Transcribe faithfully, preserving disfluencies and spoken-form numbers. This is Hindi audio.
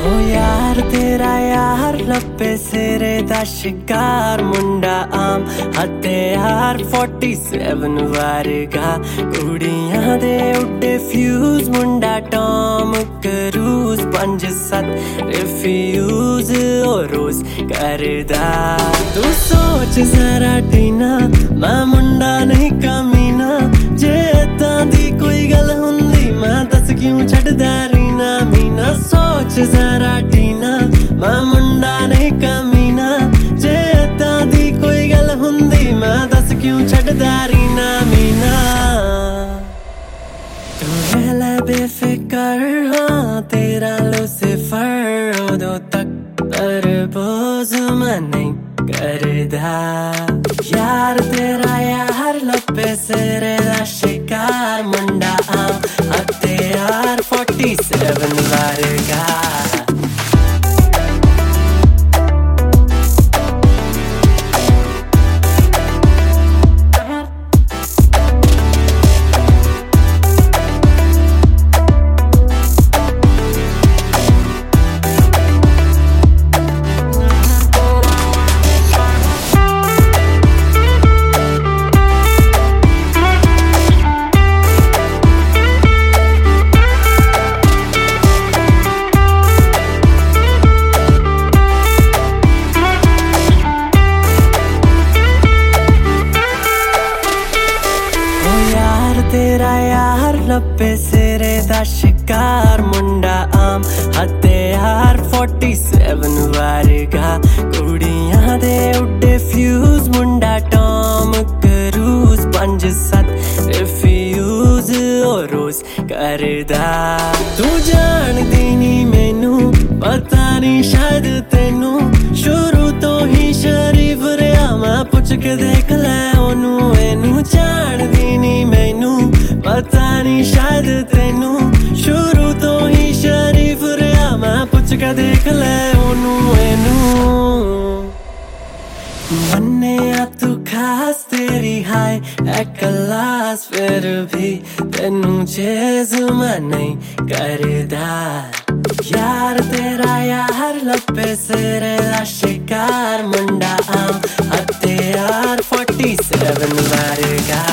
ओ यार तेरा यार लप्पे सिरे दा शिकार मुंडा आम हत्यार फोर्टी सेवन वर्गा कुड़ियां दे उड्डे फ्यूज मुंडा टॉम क्रूज पंज सत्त रिफ्यूज ओ रोज करदा। तू सोच जरा टीना मैं मुंडा नहीं कमीना, जे इदां दी कोई गल हुंदी मैं दस क्यों छड्डदा रीना मीना। सोच जरा टीना मैं मुंडा नहीं कमीना, जे इदां दी कोई गल हुंदी मैं दस क्यों छड्डदा रीना मीना। तू रहला बेफिकर हाँ तेरा लूसीफर उदों तक तरबोज मैं नहीं करदा। यार तेरा यार लप्पे सिरे दा शिकार मुंडा आम हत्यार फोर्टी सेवन वर्गा। तेरा यार लप्पे सिरे दा शिकार मुंडा आम हत्यार फोर्टी सेवन वर्गा कुड़ियां दे उड्डे फ्यूज मुंडा टॉम क्रूज पंज सत्त रिफ्यूज ओ रोज करदा। तू जानदी नी मैनू पता नी शायद तेनू शुरू तो ही शरीफ रहा मैं पुछ के देख लै ओनू एनू। जानदी नी मैनू पता नी शायद तेनू शुरू तो ही शरीफ रहा मैं पुछ के देख लै ओनू एनू। मन्ने आ तू खास तेरी हाय ए क्लास फिर भी तेनू चेज मैं नहीं करदा। यार तेरा यार लप्पे सिरे दा शिकार मुंडा आम हत्यार फोर्टी सेवन वर्गा।